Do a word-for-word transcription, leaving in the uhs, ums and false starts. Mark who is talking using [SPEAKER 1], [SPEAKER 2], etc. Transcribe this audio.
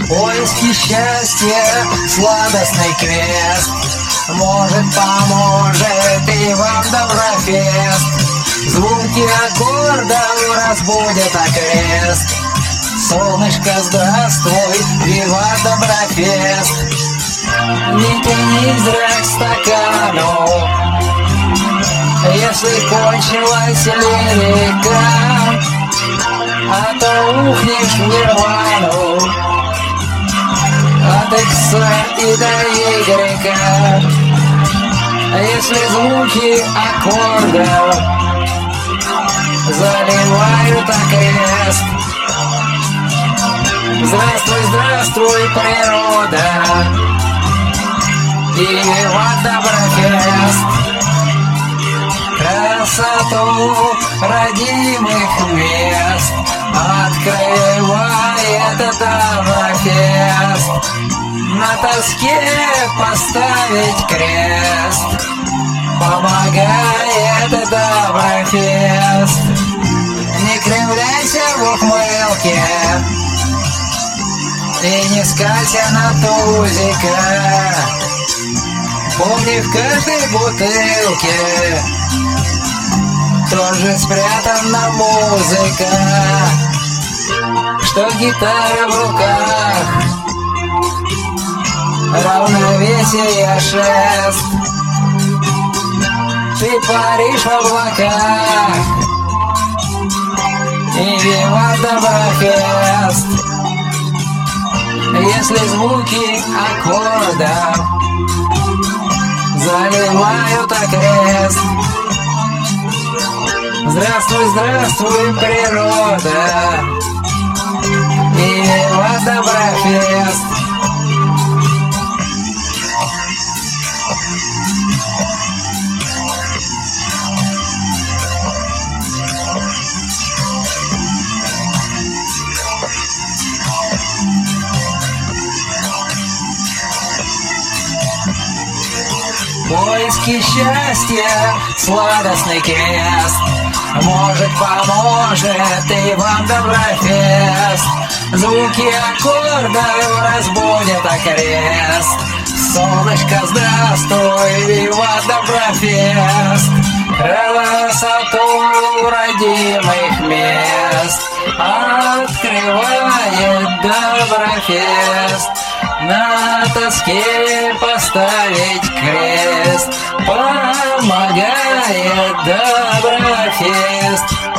[SPEAKER 1] Поиски счастья, сладостный квест, может, поможет и вам Доброфест. Звуки аккордов разбудят окрест. Солнышко, здравствуй, вива Доброфест. Не тяни зря к стакану, если кончилась лирика, а то ухнешь в нирвану от икса и до игрека. Если звуки аккордов заливают окрест. Здравствуй, здравствуй, природа, и вива Доброфест. Красоту родимых мест открывает Доброфест. На тоске поставить крест помогает Доброфест. Не кривляйся в ухмылке и не скалься на тузика. Помни, в каждой бутылке тоже спрятана музыка, что гитара в руках, равновесие шест. Ты паришь в облаках, и вива Доброфест. Если звуки аккордов заливают окрест. Здравствуй, здравствуй, природа, и вива Доброфест. Поиски счастья, сладостный квест, может, поможет и вам Доброфест. Звуки аккордов разбудят окрест. Солнышко, здравствуй, вива Доброфест. Красоту родимых мест открывает Доброфест. На тоске поставить крест помогает Доброфест.